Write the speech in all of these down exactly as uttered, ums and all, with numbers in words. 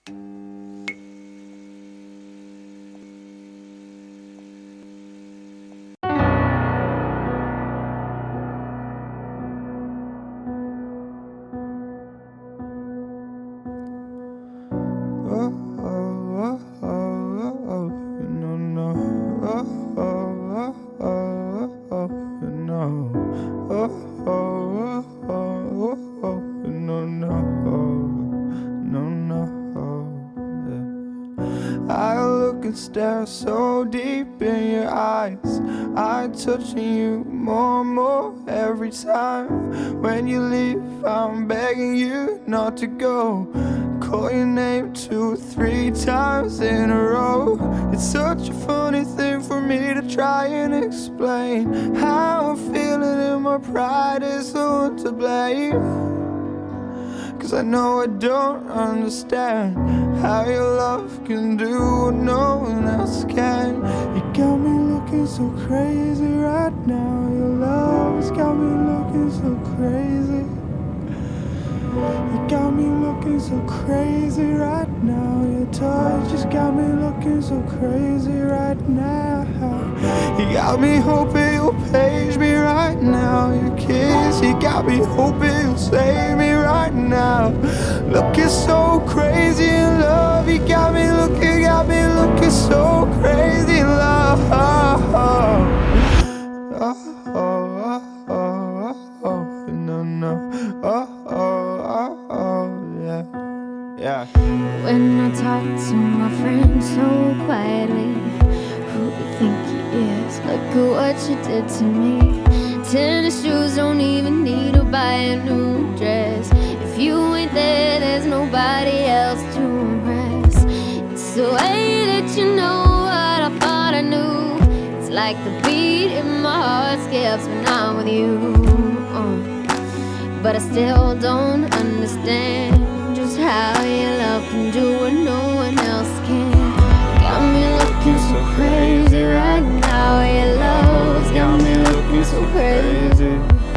I look and stare so deep in your eyes. I'm touching you more and more every time. When you leave, I'm begging you not to go. Call your name two or three times in a row. It's such a funny thing for me to try and explain how I'm feeling, and my pride is the one to blame. Cause I know I don't understand how your love can do what no one else can. You got me looking so crazy right now. Your love has got me looking so crazy. You got me looking so crazy right now. Your touch just got me looking so crazy right now. You got me hoping you'll page me right now. Your kiss, you got me hoping you'll save me right now. Looking so crazy in love. You got me looking, got me looking so crazy in love. Oh, oh, oh, oh, oh, oh, no, no, oh, oh, oh, oh, yeah, yeah. When I talk to my friends so quietly, who do you think he is? Look at what you did to me. Tennis shoes don't even need to buy a new dress. If you ain't there, there's nobody else to impress. It's the way that you know what I thought I knew. It's like the beat in my heart skips when I'm with you. uh. But I still don't understand just how your love can do what no one else can. Got me looking so crazy right now. Your love's got me looking so crazy.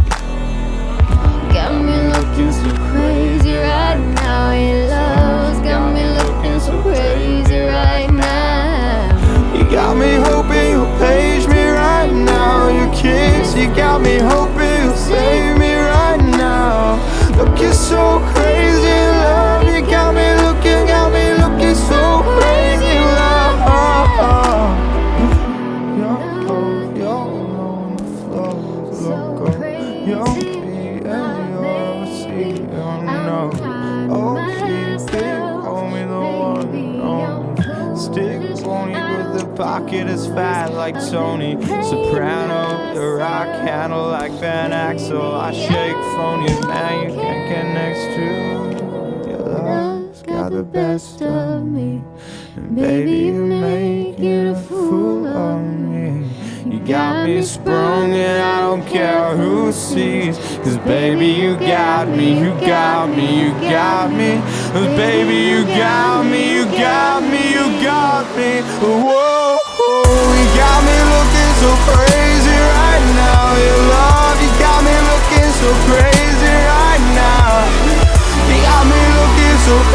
Got me looking so crazy right now. Your love's got me looking so crazy right now. You got me hoping you'll page me right now. Your kiss, you got me hoping you'll save me right now. Looking so crazy in love. You got me looking, got me looking so crazy in love. Yo, yo, on the floor, loco. Yo, feet and your seat, oh no. Oh, keep it, only the one and only. Stick pony, but the pocket is fat like Tony Soprano. The rock handle like Van Axel. I shake phony, man, you can't get next to. Your love's got the best of me, and baby, you make it a fool of me. You got me sprung and I don't care who sees. Cause baby, you got me, you got me, you got me. Cause baby, you got me, you got me, you got me. Whoa, you got me looking so crazy right now. Your love, you got me looking so crazy right now. You got me looking so crazy.